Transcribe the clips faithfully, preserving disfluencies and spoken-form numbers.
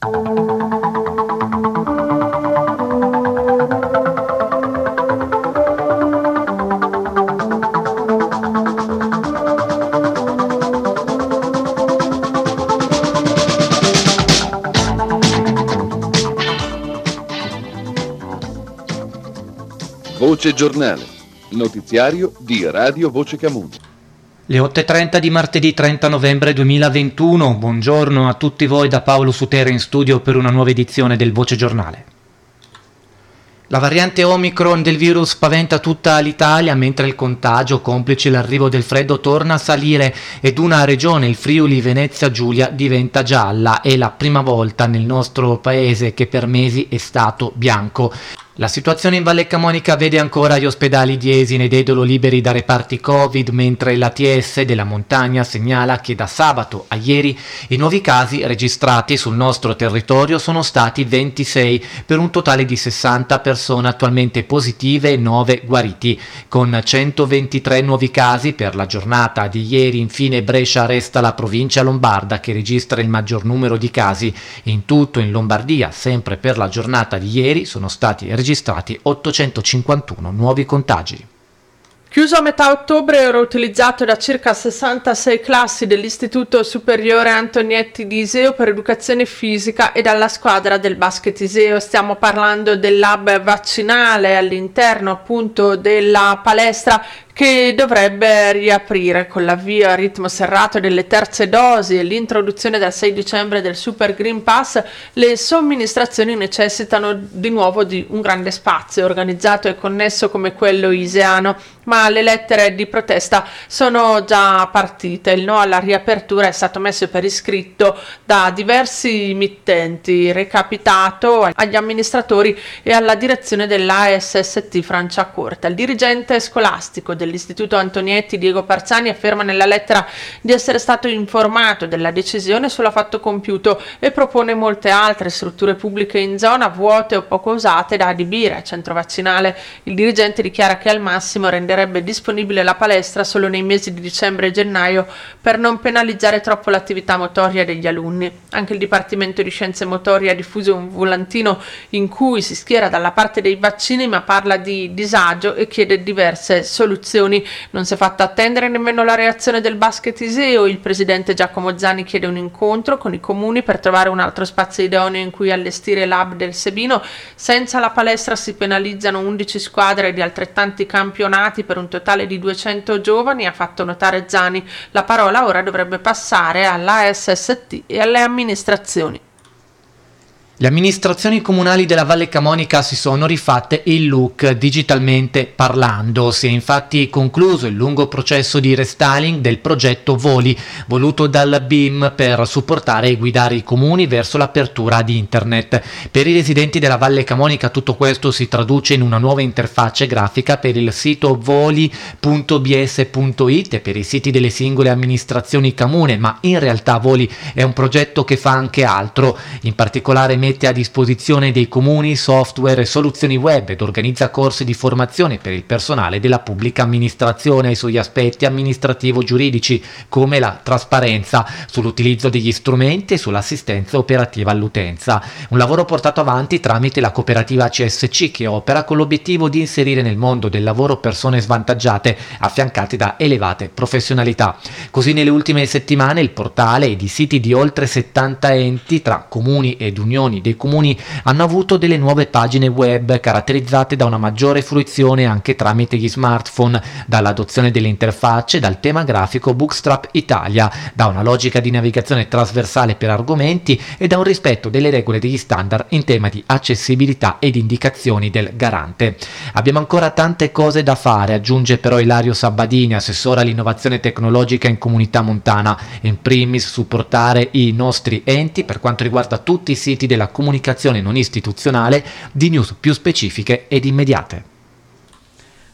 Voce Giornale, notiziario di Radio Voce Camuso. Le otto e trenta di martedì trenta novembre duemilaventuno, buongiorno a tutti voi da Paolo Sutera in studio per una nuova edizione del Voce Giornale. La variante Omicron del virus spaventa tutta l'Italia mentre il contagio, complice l'arrivo del freddo, torna a salire ed una regione, il Friuli Venezia Giulia, diventa gialla. È la prima volta nel nostro paese che per mesi è stato bianco. La situazione in Valle Camonica vede ancora gli ospedali di Esine ed Edolo liberi da reparti Covid, mentre l'A T S della Montagna segnala che da sabato a ieri i nuovi casi registrati sul nostro territorio sono stati ventisei, per un totale di sessanta persone attualmente positive e nove guariti. Con centoventitré nuovi casi per la giornata di ieri, infine Brescia resta la provincia lombarda che registra il maggior numero di casi. In tutto in Lombardia, sempre per la giornata di ieri, sono stati registrati registrati ottocentocinquantuno nuovi contagi. Chiuso a metà ottobre, era utilizzato da circa sessantasei classi dell'Istituto Superiore Antonietti di Iseo per educazione fisica e dalla squadra del basket Iseo. Stiamo parlando del lab vaccinale all'interno appunto della palestra che dovrebbe riaprire con l'avvio a ritmo serrato delle terze dosi e l'introduzione dal sei dicembre del Super Green Pass. Le somministrazioni necessitano di nuovo di un grande spazio organizzato e connesso come quello iseano, ma le lettere di protesta sono già partite. Il no alla riapertura è stato messo per iscritto da diversi mittenti, recapitato agli amministratori e alla direzione dell'A S S T Franciacorta. Il dirigente scolastico dell'Istituto Antonietti, Diego Parzani, afferma nella lettera di essere stato informato della decisione sulla fatto compiuto e propone molte altre strutture pubbliche in zona vuote o poco usate da adibire a centro vaccinale. Il dirigente dichiara che al massimo renderebbe disponibile la palestra solo nei mesi di dicembre e gennaio per non penalizzare troppo l'attività motoria degli alunni. Anche il Dipartimento di Scienze Motorie ha diffuso un volantino in cui si schiera dalla parte dei vaccini, ma parla di disagio e chiede diverse soluzioni. Non si è fatta attendere nemmeno la reazione del basket Iseo. Il presidente Giacomo Zani chiede un incontro con i comuni per trovare un altro spazio idoneo in cui allestire l'hub del Sebino. Senza la palestra si penalizzano undici squadre di altrettanti campionati per un totale di duecento giovani, ha fatto notare Zani. La parola ora dovrebbe passare alla S S T e alle amministrazioni. Le amministrazioni comunali della Valle Camonica si sono rifatte il look digitalmente parlando. Si è infatti concluso il lungo processo di restyling del progetto Voli, voluto dal B I M per supportare e guidare i comuni verso l'apertura di internet. Per i residenti della Valle Camonica tutto questo si traduce in una nuova interfaccia grafica per il sito voli punto b s punto i t e per i siti delle singole amministrazioni comune, ma in realtà Voli è un progetto che fa anche altro. In particolare mette a disposizione dei comuni software e soluzioni web ed organizza corsi di formazione per il personale della pubblica amministrazione sugli aspetti amministrativo-giuridici come la trasparenza, sull'utilizzo degli strumenti e sull'assistenza operativa all'utenza. Un lavoro portato avanti tramite la cooperativa A C S C che opera con l'obiettivo di inserire nel mondo del lavoro persone svantaggiate affiancate da elevate professionalità. Così nelle ultime settimane il portale ed i siti di oltre settanta enti tra comuni ed unioni dei comuni hanno avuto delle nuove pagine web caratterizzate da una maggiore fruizione anche tramite gli smartphone, dall'adozione delle interfacce, dal tema grafico Bootstrap Italia, da una logica di navigazione trasversale per argomenti e da un rispetto delle regole degli standard in tema di accessibilità ed indicazioni del garante. Abbiamo ancora tante cose da fare, aggiunge però Ilario Sabbadini, assessore all'innovazione tecnologica in Comunità Montana, in primis supportare i nostri enti per quanto riguarda tutti i siti della comunicazione non istituzionale di news più specifiche ed immediate.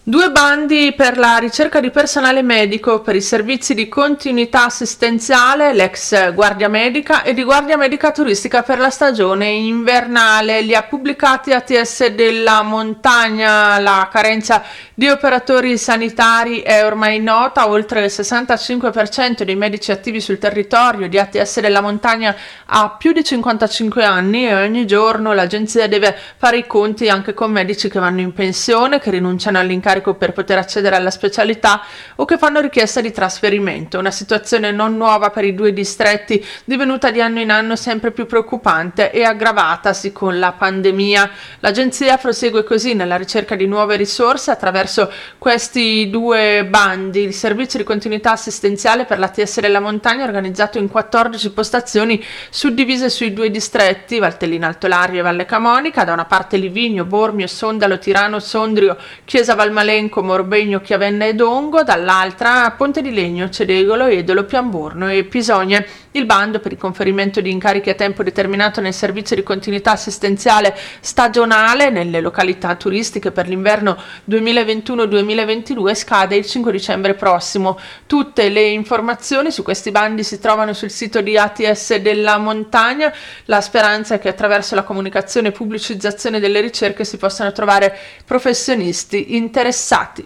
Due bandi per la ricerca di personale medico per i servizi di continuità assistenziale, l'ex guardia medica e di guardia medica turistica per la stagione invernale. Li ha pubblicati A T S della Montagna. La carenza di operatori sanitari è ormai nota. Oltre il sessantacinque per cento dei medici attivi sul territorio di A T S della Montagna ha più di cinquantacinque anni e ogni giorno l'agenzia deve fare i conti anche con medici che vanno in pensione, che rinunciano all'incarico per poter accedere alla specialità o che fanno richiesta di trasferimento. Una situazione non nuova per i due distretti, divenuta di anno in anno sempre più preoccupante e aggravatasi con la pandemia. L'agenzia prosegue così nella ricerca di nuove risorse attraverso questi due bandi. Il servizio di continuità assistenziale per l'A T S della Montagna, organizzato in quattordici postazioni suddivise sui due distretti, Valtellina Alto Lario e Valle Camonica, da una parte Livigno, Bormio, Sondalo, Tirano, Sondrio, Chiesa Valmalenco, Morbegno, Chiavenna e Dongo, dall'altra Ponte di Legno, Cedegolo, Edolo, Piamborno e Pisogne. Il bando per il conferimento di incarichi a tempo determinato nel servizio di continuità assistenziale stagionale nelle località turistiche per l'inverno duemilaventuno duemilaventidue scade il cinque dicembre prossimo. Tutte le informazioni su questi bandi si trovano sul sito di A T S della Montagna. La speranza è che attraverso la comunicazione e pubblicizzazione delle ricerche si possano trovare professionisti interessati.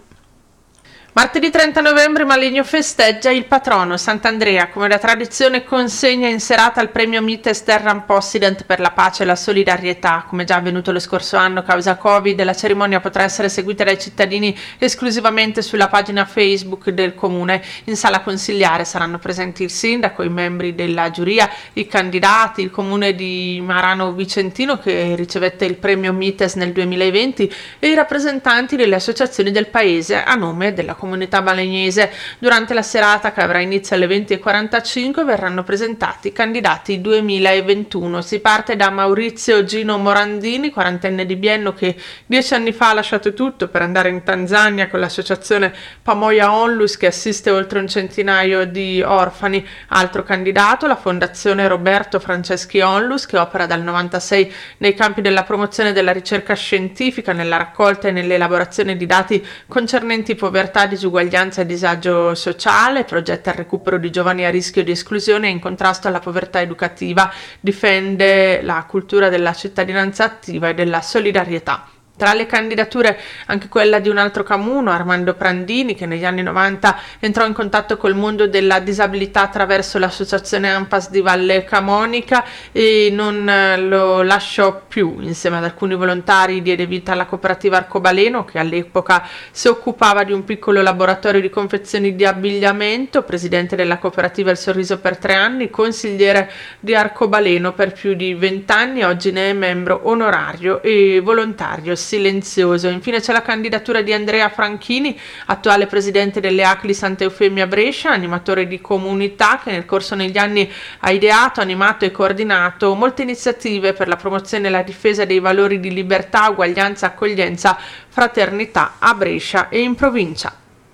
Martedì trenta novembre Maligno festeggia il patrono Sant'Andrea. Come da tradizione consegna in serata il premio Mites Terram Possident per la pace e la solidarietà. Come già avvenuto lo scorso anno causa Covid, la cerimonia potrà essere seguita dai cittadini esclusivamente sulla pagina Facebook del comune. In sala consigliare saranno presenti il sindaco, i membri della giuria, i candidati, il comune di Marano Vicentino che ricevette il premio Mites nel duemilaventi e i rappresentanti delle associazioni del paese a nome della comunità comunità balegnese. Durante la serata, che avrà inizio alle venti e quarantacinque, verranno presentati i candidati duemilaventuno. Si parte da Maurizio Gino Morandini, quarantenne di Bienno, che dieci anni fa ha lasciato tutto per andare in Tanzania con l'associazione Pamoja Onlus che assiste oltre un centinaio di orfani. Altro candidato, la fondazione Roberto Franceschi Onlus, che opera dal novantasei nei campi della promozione della ricerca scientifica, nella raccolta e nell'elaborazione di dati concernenti povertà, disuguaglianza e disagio sociale, progetta il recupero di giovani a rischio di esclusione e in contrasto alla povertà educativa, difende la cultura della cittadinanza attiva e della solidarietà. Tra le candidature anche quella di un altro camuno, Armando Prandini, che negli anni novanta entrò in contatto col mondo della disabilità attraverso l'associazione ANPAS di Valle Camonica e non lo lasciò più. Insieme ad alcuni volontari diede vita alla cooperativa Arcobaleno, che all'epoca si occupava di un piccolo laboratorio di confezioni di abbigliamento, presidente della cooperativa Il Sorriso per tre anni, consigliere di Arcobaleno per più di vent'anni, oggi ne è membro onorario e volontario silenzioso. Infine c'è la candidatura di Andrea Franchini, attuale presidente delle A C L I Santa Eufemia Brescia, animatore di comunità che nel corso negli anni ha ideato, animato e coordinato molte iniziative per la promozione e la difesa dei valori di libertà, uguaglianza, accoglienza, fraternità a Brescia e in provincia.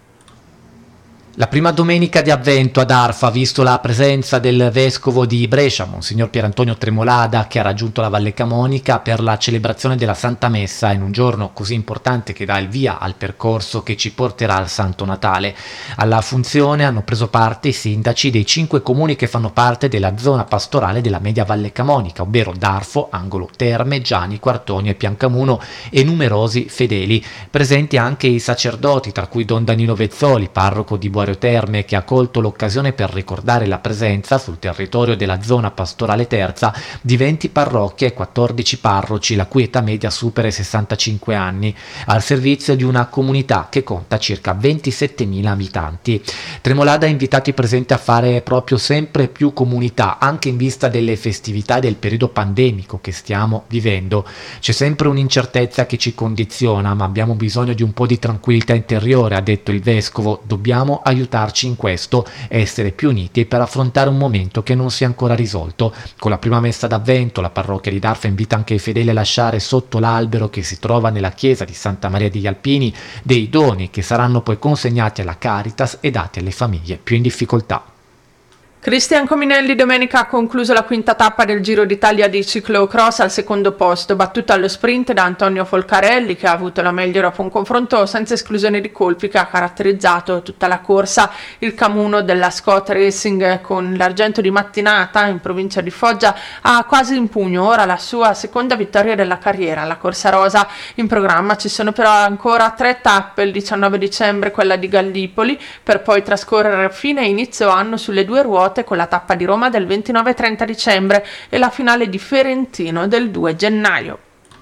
La prima domenica di Avvento ad Arfa ha visto la presenza del vescovo di Brescia, Monsignor Pierantonio Tremolada, che ha raggiunto la Valle Camonica per la celebrazione della Santa Messa in un giorno così importante che dà il via al percorso che ci porterà al Santo Natale. Alla funzione hanno preso parte i sindaci dei cinque comuni che fanno parte della zona pastorale della Media Valle Camonica, ovvero Darfo, Angolo Terme, Giani, Quartonio e Piancamuno, e numerosi fedeli. Presenti anche i sacerdoti, tra cui Don Danilo Vezzoli, parroco di Buono Terme, che ha colto l'occasione per ricordare la presenza sul territorio della zona pastorale terza di venti parrocchie e quattordici parroci, la cui età media supera i sessantacinque anni, al servizio di una comunità che conta circa ventisettemila abitanti. Tremolada ha invitato i presenti a fare proprio sempre più comunità, anche in vista delle festività del periodo pandemico che stiamo vivendo. C'è sempre un'incertezza che ci condiziona, ma abbiamo bisogno di un po' di tranquillità interiore, ha detto il vescovo. Dobbiamo aiutarci in questo, essere più uniti per affrontare un momento che non si è ancora risolto. Con la prima messa d'Avvento la parrocchia di Darfa invita anche i fedeli a lasciare sotto l'albero che si trova nella chiesa di Santa Maria degli Alpini dei doni che saranno poi consegnati alla Caritas e dati alle famiglie più in difficoltà. Cristian Cominelli domenica ha concluso la quinta tappa del Giro d'Italia di ciclocross al secondo posto, battuto allo sprint da Antonio Folcarelli, che ha avuto la meglio dopo un confronto senza esclusione di colpi che ha caratterizzato tutta la corsa. Il Camuno della Scott Racing, con l'argento di mattinata in provincia di Foggia, ha quasi in pugno ora la sua seconda vittoria della carriera alla Corsa Rosa. In programma ci sono però ancora tre tappe: il diciannove dicembre quella di Gallipoli, per poi trascorrere fine inizio anno sulle due ruote con la tappa di Roma del ventinove e trenta dicembre e la finale di Ferentino del due gennaio.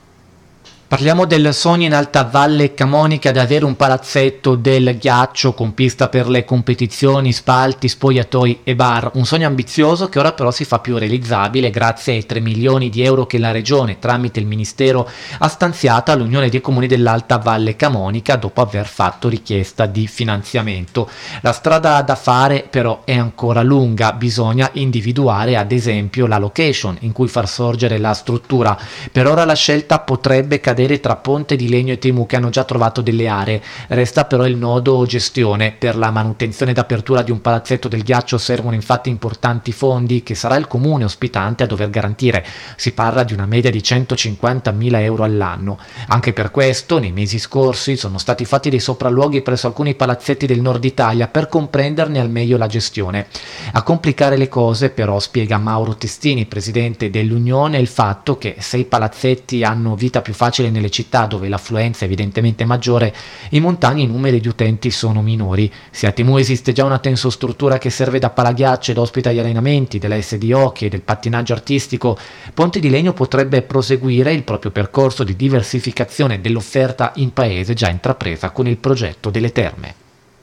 Parliamo del sogno in Alta Valle Camonica di avere un palazzetto del ghiaccio con pista per le competizioni, spalti, spogliatoi e bar. Un sogno ambizioso che ora però si fa più realizzabile grazie ai tre milioni di euro che la Regione, tramite il Ministero, ha stanziato all'Unione dei Comuni dell'Alta Valle Camonica dopo aver fatto richiesta di finanziamento. La strada da fare però è ancora lunga, bisogna individuare ad esempio la location in cui far sorgere la struttura. Per ora la scelta potrebbe cadere tra Ponte di Legno e Temu, che hanno già trovato delle aree. Resta però il nodo gestione. Per la manutenzione d'apertura di un palazzetto del ghiaccio servono infatti importanti fondi che sarà il comune ospitante a dover garantire. Si parla di una media di centocinquantamila euro all'anno. Anche per questo nei mesi scorsi sono stati fatti dei sopralluoghi presso alcuni palazzetti del nord Italia per comprenderne al meglio la gestione. A complicare le cose però, spiega Mauro Testini, presidente dell'Unione, il fatto che se i palazzetti hanno vita più facile nelle città dove l'affluenza è evidentemente maggiore, in montagna i numeri di utenti sono minori. Se a Temu esiste già una tensostruttura che serve da palaghiaccio ed ospita gli allenamenti della S D hockey e del pattinaggio artistico, Ponte di Legno potrebbe proseguire il proprio percorso di diversificazione dell'offerta in paese già intrapresa con il progetto delle terme.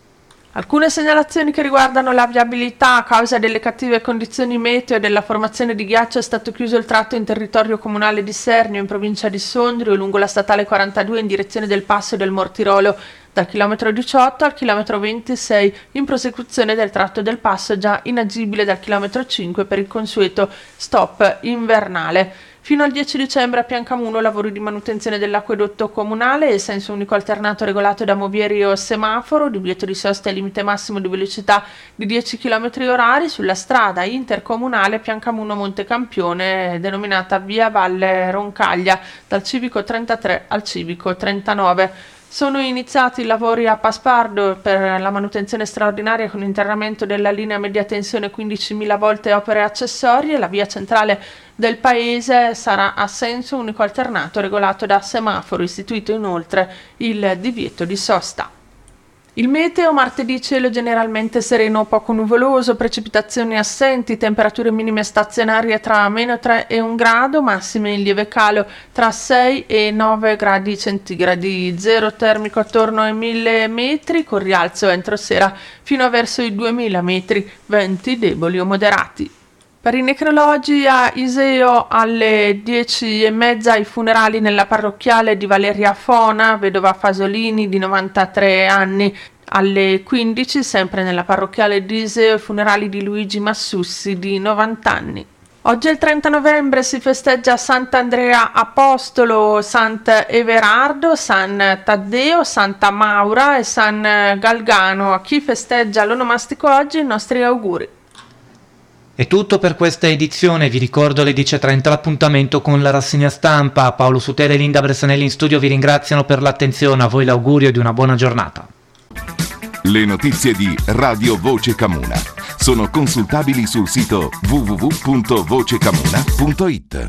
Alcune segnalazioni che riguardano la viabilità: a causa delle cattive condizioni meteo e della formazione di ghiaccio è stato chiuso il tratto in territorio comunale di Sernio, in provincia di Sondrio, lungo la statale quarantadue in direzione del Passo del Mortirolo, dal chilometro diciotto al chilometro ventisei, in prosecuzione del tratto del passo già inagibile dal chilometro cinque per il consueto stop invernale. Fino al dieci dicembre a Piancamuno lavori di manutenzione dell'acquedotto comunale e senso unico alternato regolato da mobieri o semaforo, divieto di sosta e limite massimo di velocità di dieci chilometri orari sulla strada intercomunale Piancamuno Montecampione, denominata Via Valle Roncaglia, dal civico trentatré al civico trentanove. Sono iniziati i lavori a Paspardo per la manutenzione straordinaria con interramento della linea media tensione quindicimila volte e opere accessorie. La via centrale del paese sarà a senso unico alternato regolato da semaforo, istituito inoltre il divieto di sosta. Il meteo: martedì cielo generalmente sereno o poco nuvoloso, precipitazioni assenti, temperature minime stazionarie tra meno tre e un grado, massime in lieve calo tra sei e nove gradi centigradi, zero termico attorno ai mille metri, con rialzo entro sera fino a verso i duemila metri, venti deboli o moderati. Per i necrologi, a Iseo alle dieci e mezza i funerali nella parrocchiale di Valeria Fona, vedova Fasolini di novantatré anni. Alle quindici, sempre nella parrocchiale di Iseo, i funerali di Luigi Massussi di novanta anni. Oggi è il trenta novembre, si festeggia Sant'Andrea Apostolo, Sant'Everardo, San Taddeo, Santa Maura e San Galgano. A chi festeggia l'onomastico oggi, i nostri auguri. È tutto per questa edizione, vi ricordo alle dieci e trenta l'appuntamento con la rassegna stampa. Paolo Sutera e Linda Bressanelli in studio vi ringraziano per l'attenzione, a voi l'augurio di una buona giornata. Le notizie di Radio Voce Camuna sono consultabili sul sito w w w punto voce camuna punto i t.